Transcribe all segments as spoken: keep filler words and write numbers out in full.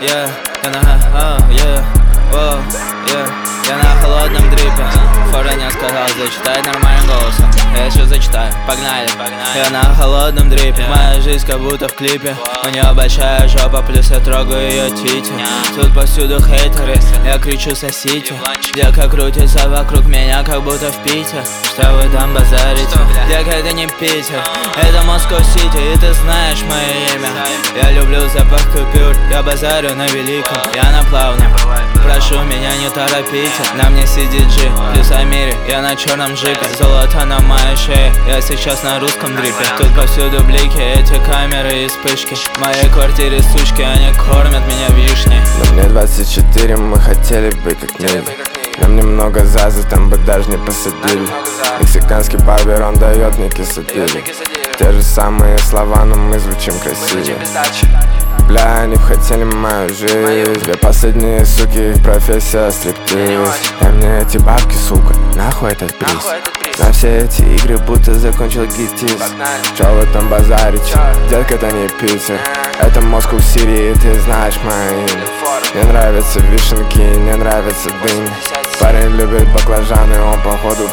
yeah, я на, oh, yeah, oh, yeah. Я на холодном дрипе. Фора не сказал зачитать нормальным голосом. Я сейчас зачитаю, погнали, погнали. Я на холодном дрипе. Моя жизнь как будто в клипе. У нее большая жопа, плюс я трогаю ее тити. Тут повсюду хейтеры, я кричу сосите. Девка крутится вокруг меня, как будто в Пите. Что вы там базарите? Девка, это не Питер, это Москва-Сити. И ты знаешь мое имя. Я люблю запах купюр, я базарю на великом. Я на плавном, прошу меня не торопите. На мне си ди джи, плюс Амири, я на черном джипе. Золото на моей шее, я сейчас на русском дрипе. Тут повсюду блики, эти камеры и вспышки. В моей квартире сучки, они кормят меня вишней. Но мне двадцать четыре, мы хотели быть как Ниви. Нам немного зазы, там бы даже не посадили. Мексиканский барбер, он дает мне кисадили. Те же самые слова, но мы звучим красивее. Бля, они б хотели мою жизнь. Две последние суки, их профессия стриптиз. Дай мне эти бабки, сука, нахуй этот приз. На все эти игры будто закончил гитиз. Чё вы там базарите? Детка, это не Питер, это Москва-Сити, ты знаешь мое имя. Мне нравятся вишенки, не нравится дынь. Парень любит баклажаны, он походу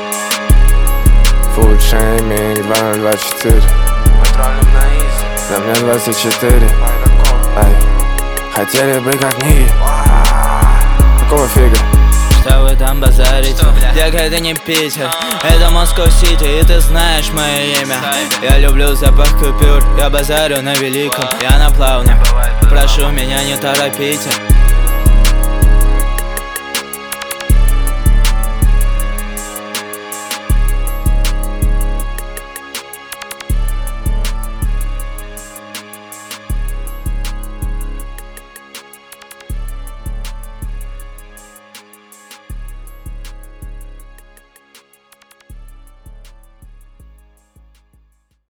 Food shaming два ноль два четыре. Да мне двадцать четыре. Ай, хотели бы как Ниви. Какого фига? Что вы там базарите? Девка, это не Питер, это Москва-Сити. И ты знаешь мое имя. Я люблю запах купюр, я базарю на великом. Я на плавном, прошу меня не торопите.